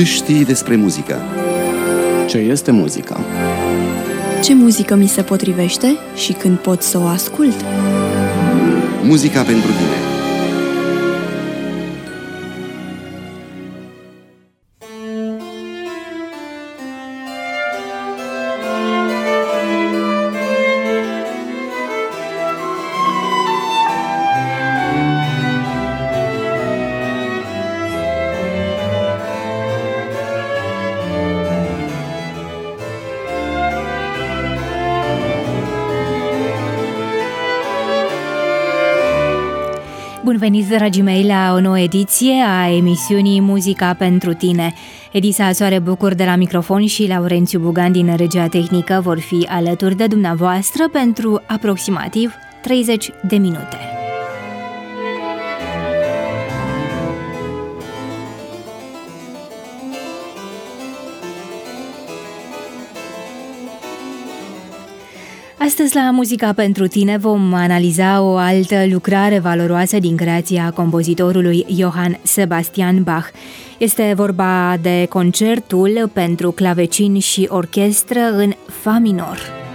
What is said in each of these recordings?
Ce știi despre muzică? Ce este muzica? Ce muzică mi se potrivește și când pot să o ascult? Muzica pentru tine. Bun venit, dragii mei, la o nouă ediție a emisiunii Muzica pentru tine. Edisa Soare Bucur de la microfon și Laurențiu Bugan din regia tehnică vor fi alături de dumneavoastră pentru aproximativ 30 de minute. Astăzi la Muzica pentru tine vom analiza o altă lucrare valoroasă din creația compozitorului Johann Sebastian Bach. Este vorba de concertul pentru clavecin și orchestră în fa minor.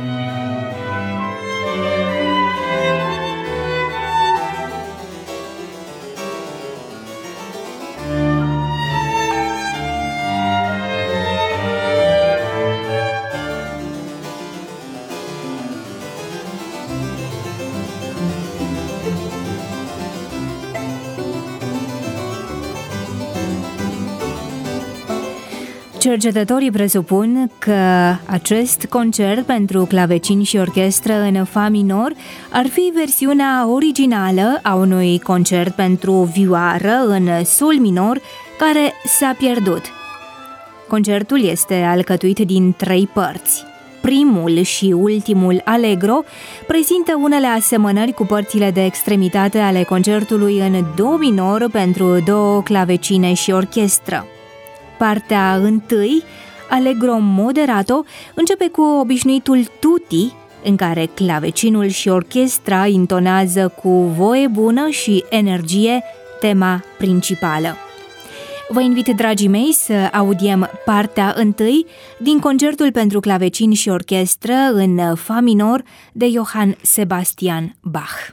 Cercetătorii presupun că acest concert pentru clavecin și orchestră în fa minor ar fi versiunea originală a unui concert pentru vioară în sol minor care s-a pierdut. Concertul este alcătuit din 3 părți. Primul și ultimul allegro prezintă unele asemănări cu părțile de extremitate ale concertului în do minor pentru 2 clavecine și orchestră. Partea întâi, allegro moderato, începe cu obișnuitul tutti, în care clavecinul și orchestra intonează cu voie bună și energie tema principală. Vă invit, dragii mei, să audiem partea întâi din concertul pentru clavecin și orchestră în fa minor de Johann Sebastian Bach.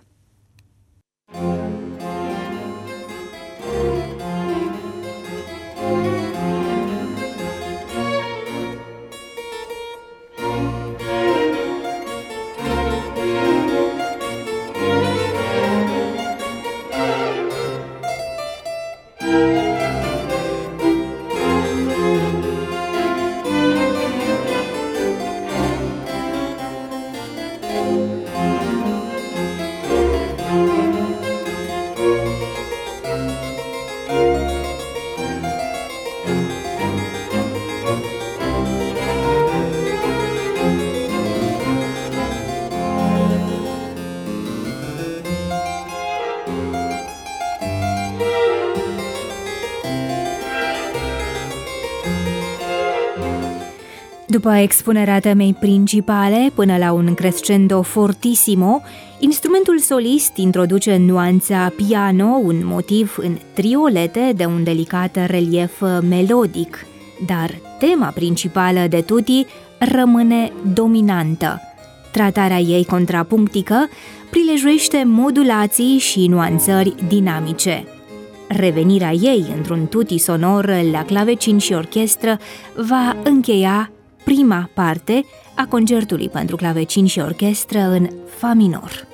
După expunerea temei principale până la un crescendo fortissimo, instrumentul solist introduce nuanța piano, un motiv în triolete de un delicat relief melodic, dar tema principală de tutti rămâne dominantă. Tratarea ei contrapunctică prilejuiește modulații și nuanțări dinamice. Revenirea ei într-un tutti sonor la clavecin și orchestră va încheia prima parte a concertului pentru clavecin și orchestră în fa minor.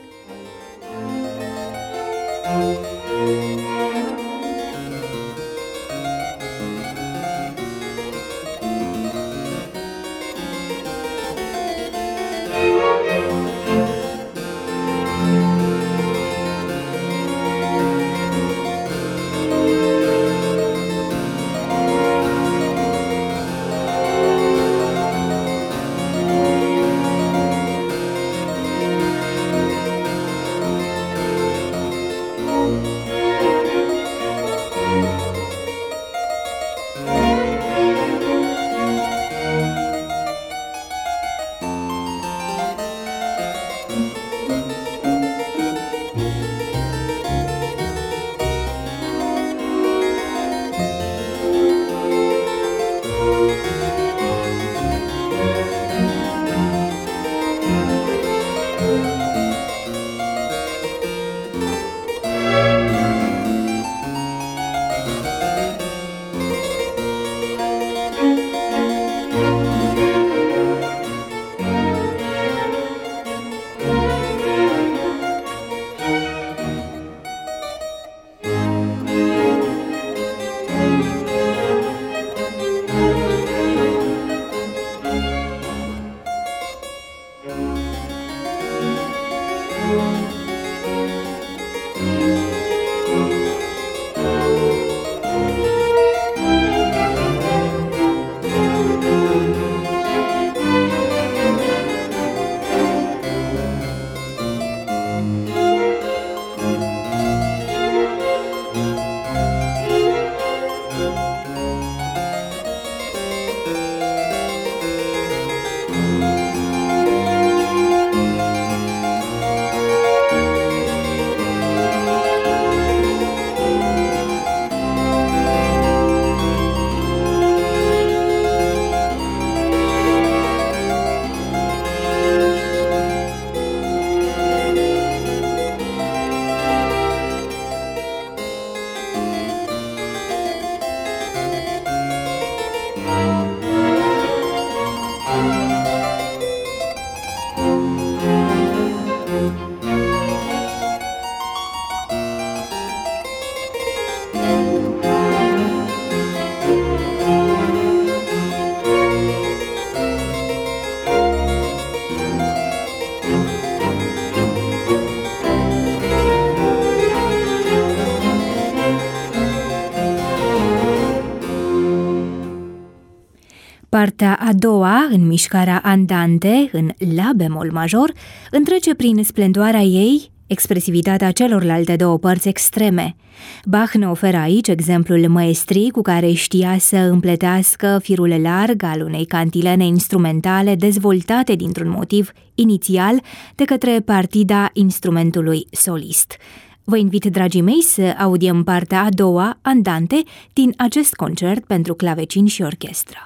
Partea a doua, în mișcarea andante, în la bemol major, întrece prin splendoarea ei expresivitatea celorlalte două părți extreme. Bach ne oferă aici exemplul maestrii cu care știa să împletească firul larg al unei cantilene instrumentale dezvoltate dintr-un motiv inițial de către partida instrumentului solist. Vă invit, dragii mei, să audiem partea a doua, andante, din acest concert pentru clavecin și orchestră.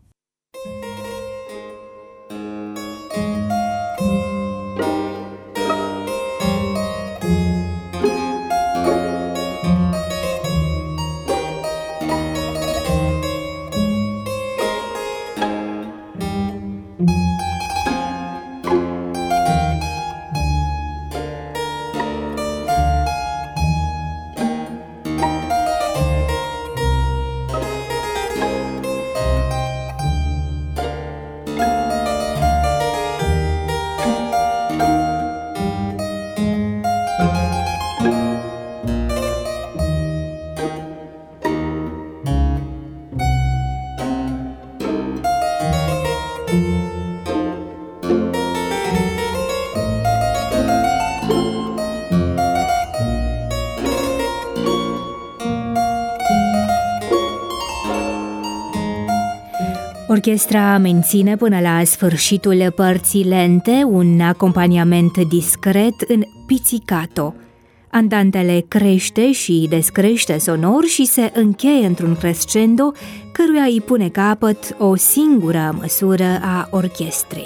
Orchestra menține până la sfârșitul părții lente un acompaniament discret în pizzicato. Andantele crește și descrește sonor și se încheie într-un crescendo căruia îi pune capăt o singură măsură a orchestrei.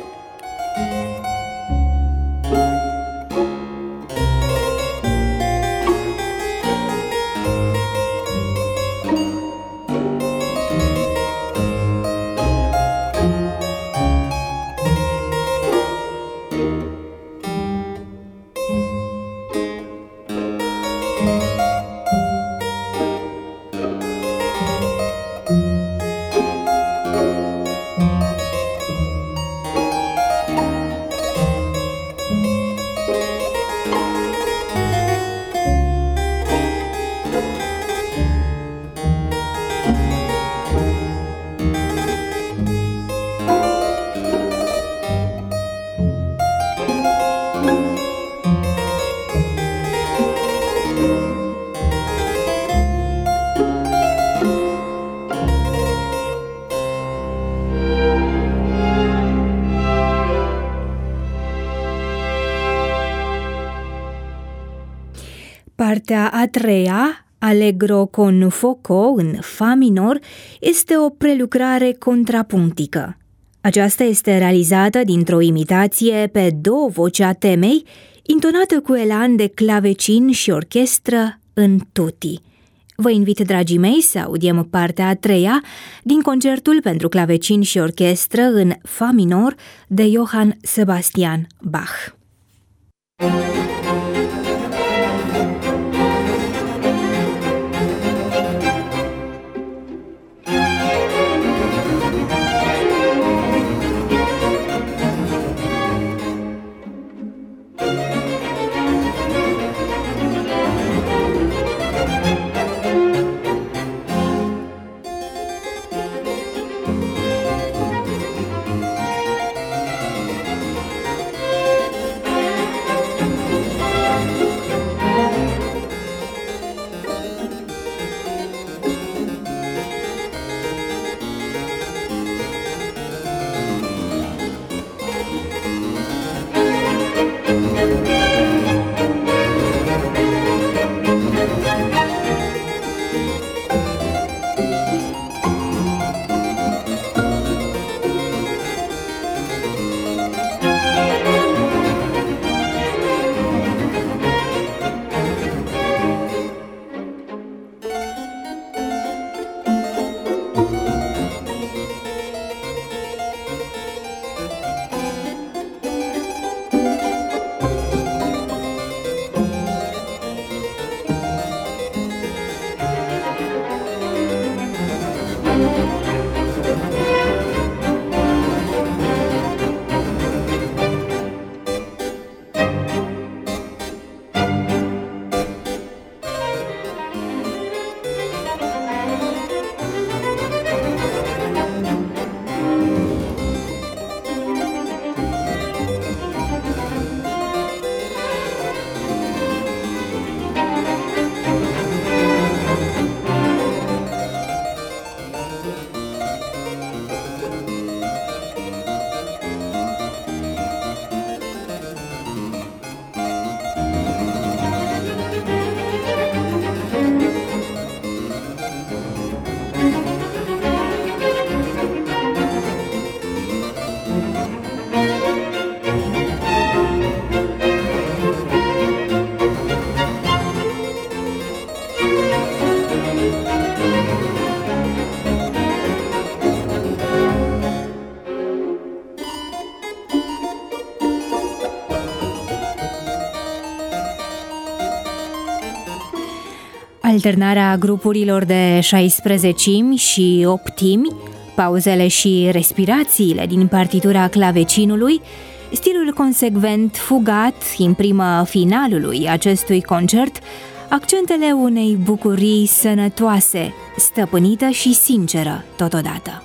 Partea a treia, Allegro con fuoco, în fa minor, este o prelucrare contrapunctică. Aceasta este realizată dintr-o imitație pe două voci a temei, intonată cu elan de clavecin și orchestră în tutti. Vă invit, dragii mei, să audiem partea a treia din concertul pentru clavecin și orchestră în fa minor de Johann Sebastian Bach. Alternarea grupurilor de 16 și 8, pauzele și respirațiile din partitura clavecinului, stilul consecvent fugat imprimă finalului acestui concert accentele unei bucurii sănătoase, stăpânită și sinceră totodată.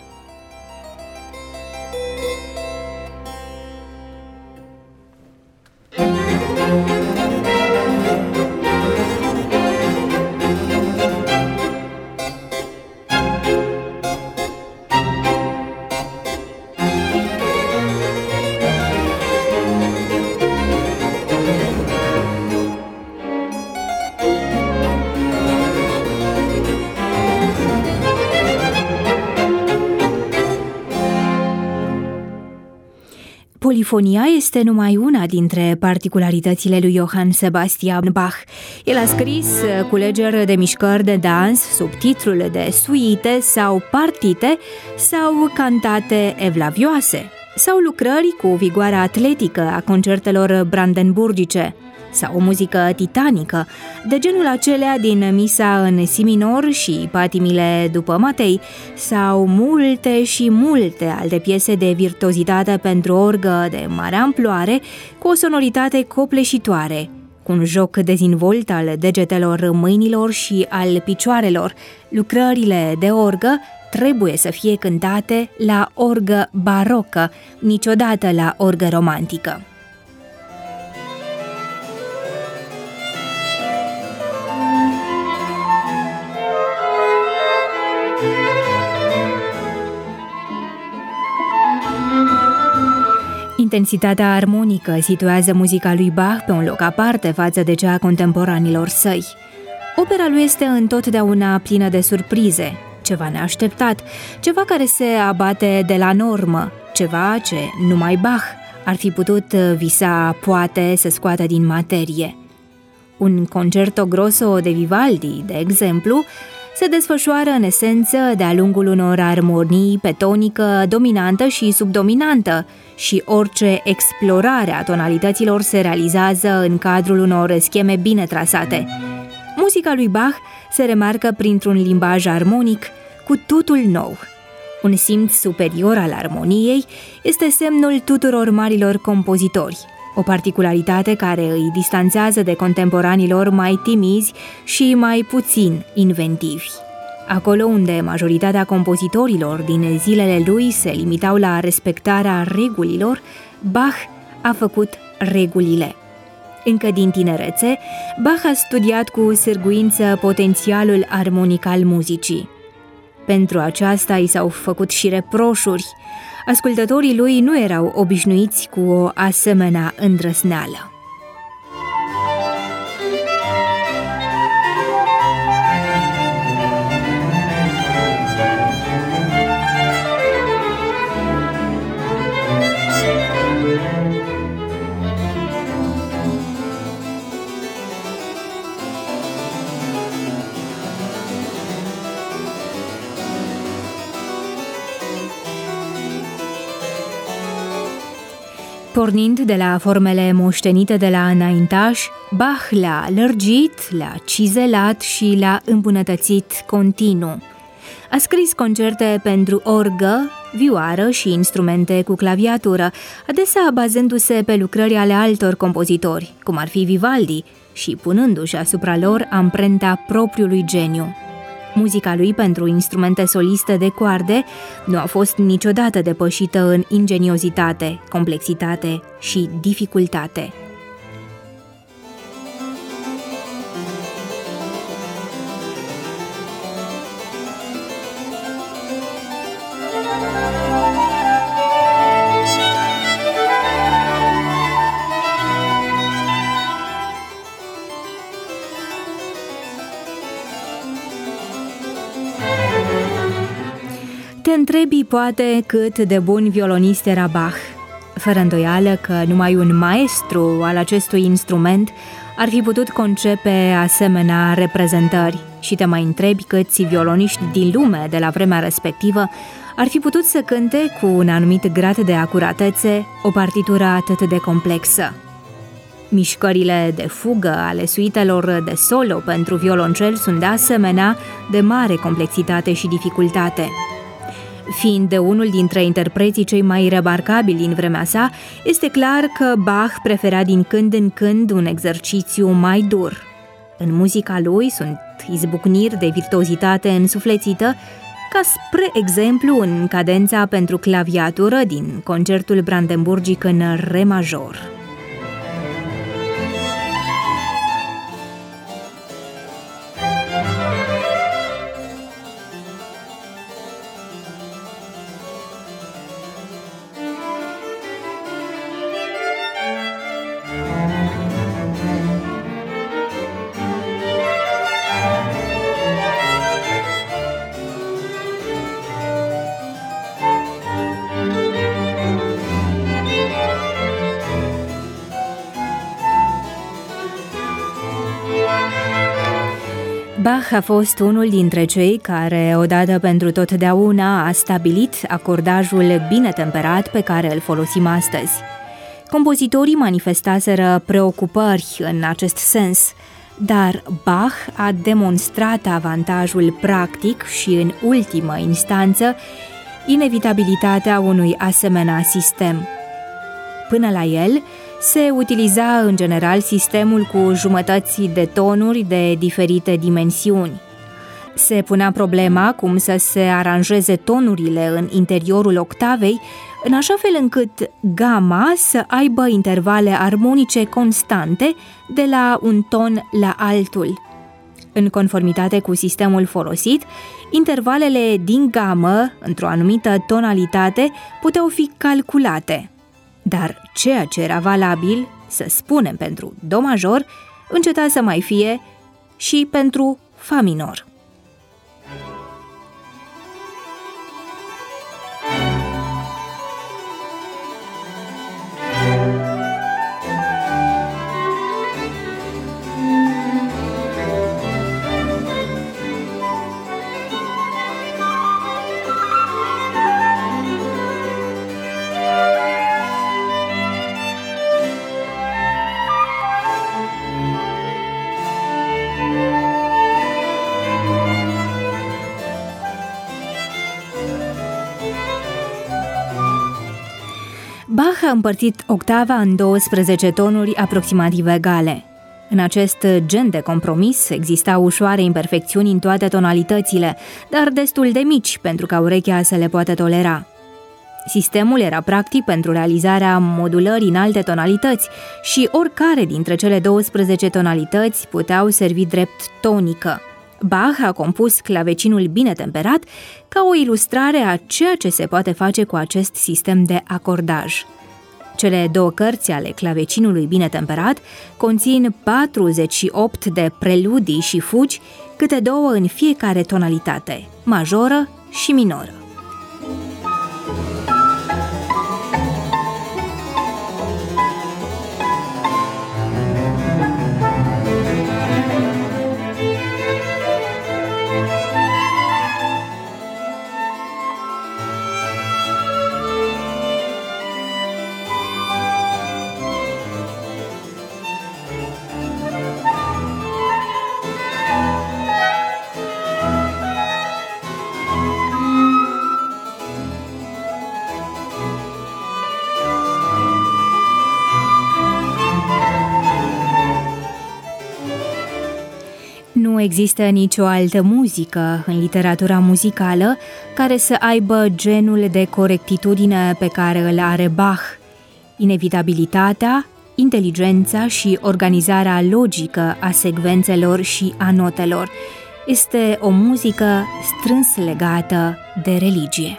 Polifonia este numai una dintre particularitățile lui Johann Sebastian Bach. El a scris culegeri de mișcări de dans sub titlul de suite sau partite sau cantate evlavioase sau lucrări cu vigoarea atletică a concertelor brandenburgice sau o muzică titanică, de genul acelea din Misa în si minor și Patimile după Matei, sau multe și multe alte piese de virtuozitate pentru orgă de mare amploare, cu o sonoritate copleșitoare, cu un joc dezvolt al degetelor mâinilor și al picioarelor. Lucrările de orgă trebuie să fie cântate la orgă barocă, niciodată la orgă romantică. Intensitatea armonică situează muzica lui Bach pe un loc aparte față de cea a contemporanilor săi. Opera lui este întotdeauna plină de surprize, ceva neașteptat, ceva care se abate de la normă, ceva ce numai Bach ar fi putut visa poate să scoată din materie. Un concerto grosso de Vivaldi, de exemplu, se desfășoară în esență de-a lungul unor armonii pe tonică dominantă și subdominantă și orice explorare a tonalităților se realizează în cadrul unor scheme bine trasate. Muzica lui Bach se remarcă printr-un limbaj armonic cu totul nou. Un simț superior al armoniei este semnul tuturor marilor compozitori, o particularitate care îi distanțează de contemporanilor mai timizi și mai puțin inventivi. Acolo unde majoritatea compozitorilor din zilele lui se limitau la respectarea regulilor, Bach a făcut regulile. Încă din tinerețe, Bach a studiat cu sârguință potențialul armonic al muzicii. Pentru aceasta i s-au făcut și reproșuri. Ascultătorii lui nu erau obișnuiți cu o asemenea îndrăsneală. Pornind de la formele moștenite de la înaintași, Bach le-a lărgit, le-a cizelat și le-a îmbunătățit continuu. A scris concerte pentru orgă, vioară și instrumente cu claviatură, adesea bazându-se pe lucrări ale altor compozitori, cum ar fi Vivaldi, și punându-și asupra lor amprenta propriului geniu. Muzica lui pentru instrumente soliste de coarde nu a fost niciodată depășită în ingeniozitate, complexitate și dificultate. Te întrebi poate cât de bun violonist era Bach. Fără îndoială că numai un maestru al acestui instrument ar fi putut concepe asemenea reprezentări și te mai întrebi câți violoniști din lume de la vremea respectivă ar fi putut să cânte cu un anumit grad de acuratețe o partitură atât de complexă. Mișcările de fugă ale suitelor de solo pentru violoncel sunt de asemenea de mare complexitate și dificultate. Fiind de unul dintre interpreții cei mai remarcabili din vremea sa, este clar că Bach prefera din când în când un exercițiu mai dur. În muzica lui sunt izbucniri de virtuozitate însuflețită, ca spre exemplu în cadența pentru claviatură din concertul brandenburgic în re major. Bach a fost unul dintre cei care, odată pentru totdeauna, a stabilit acordajul bine temperat pe care îl folosim astăzi. Compozitorii manifestaseră preocupări în acest sens, dar Bach a demonstrat avantajul practic și, în ultimă instanță, inevitabilitatea unui asemenea sistem. Până la el, se utiliza în general sistemul cu jumătăți de tonuri de diferite dimensiuni. Se punea problema cum să se aranjeze tonurile în interiorul octavei, în așa fel încât gama să aibă intervale armonice constante de la un ton la altul. În conformitate cu sistemul folosit, intervalele din gamă, într-o anumită tonalitate, puteau fi calculate. Dar ceea ce era valabil, să spunem, pentru do major, înceta să mai fie și pentru fa minor. Bach a împărțit octava în 12 tonuri aproximativ egale. În acest gen de compromis exista ușoare imperfecțiuni în toate tonalitățile, dar destul de mici pentru ca urechea să le poată tolera. Sistemul era practic pentru realizarea modulării în alte tonalități și oricare dintre cele 12 tonalități puteau servi drept tonică. Bach a compus clavecinul bine temperat ca o ilustrare a ceea ce se poate face cu acest sistem de acordaj. Cele două cărți ale clavecinului bine temperat conțin 48 de preludii și fugi, câte două în fiecare tonalitate, majoră și minoră. nu există nicio altă muzică în literatura muzicală care să aibă genul de corectitudine pe care îl are Bach. Inevitabilitatea, inteligența și organizarea logică a secvențelor și a notelor. Este o muzică strâns legată de religie.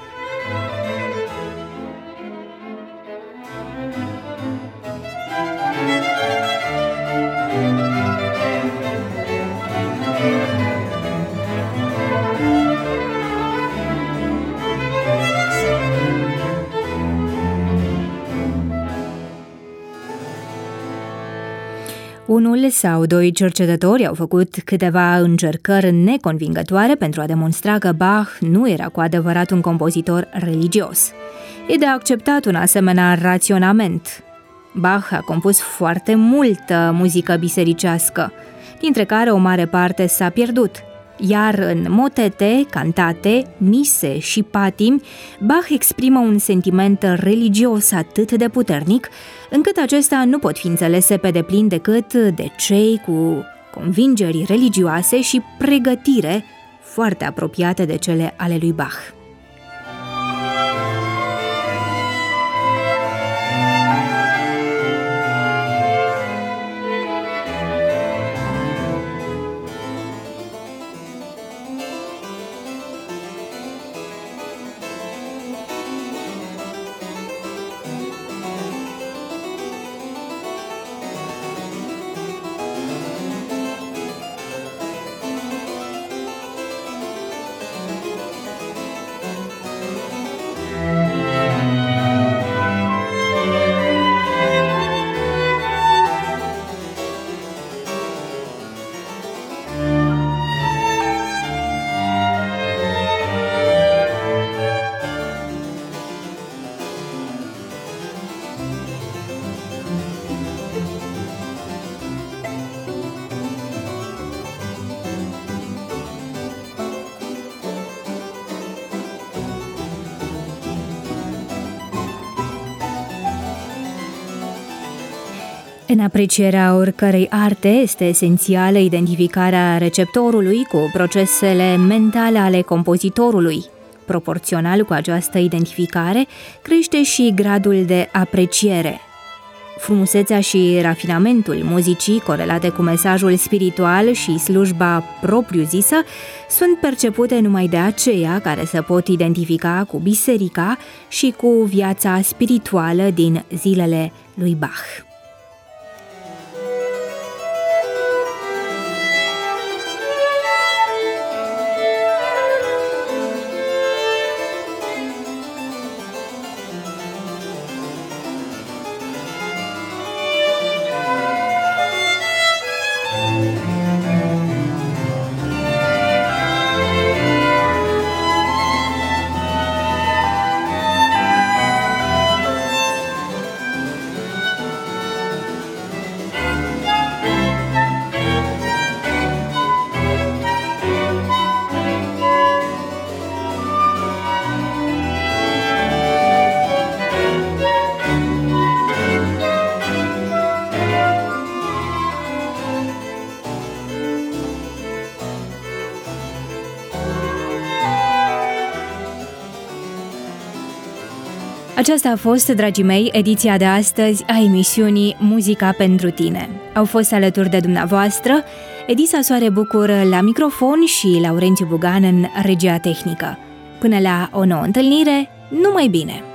Unul sau doi cercetători au făcut câteva încercări neconvingătoare pentru a demonstra că Bach nu era cu adevărat un compozitor religios. E de acceptat un asemenea raționament. Bach a compus foarte multă muzică bisericească, dintre care o mare parte s-a pierdut, iar în motete, cantate, mise și patimi, Bach exprimă un sentiment religios atât de puternic, încât acestea nu pot fi înțelese pe deplin decât de cei cu convingeri religioase și pregătire foarte apropiate de cele ale lui Bach. În aprecierea oricărei arte este esențială identificarea receptorului cu procesele mentale ale compozitorului. Proporțional cu această identificare, crește și gradul de apreciere. Frumusețea și rafinamentul muzicii, corelate cu mesajul spiritual și slujba propriu-zisă, sunt percepute numai de aceia care se pot identifica cu biserica și cu viața spirituală din zilele lui Bach. Aceasta a fost, dragii mei, ediția de astăzi a emisiunii Muzica pentru tine. Au fost alături de dumneavoastră Edisa Soare Bucur la microfon și Laurențiu Bugan în regia tehnică. Până la o nouă întâlnire, numai bine!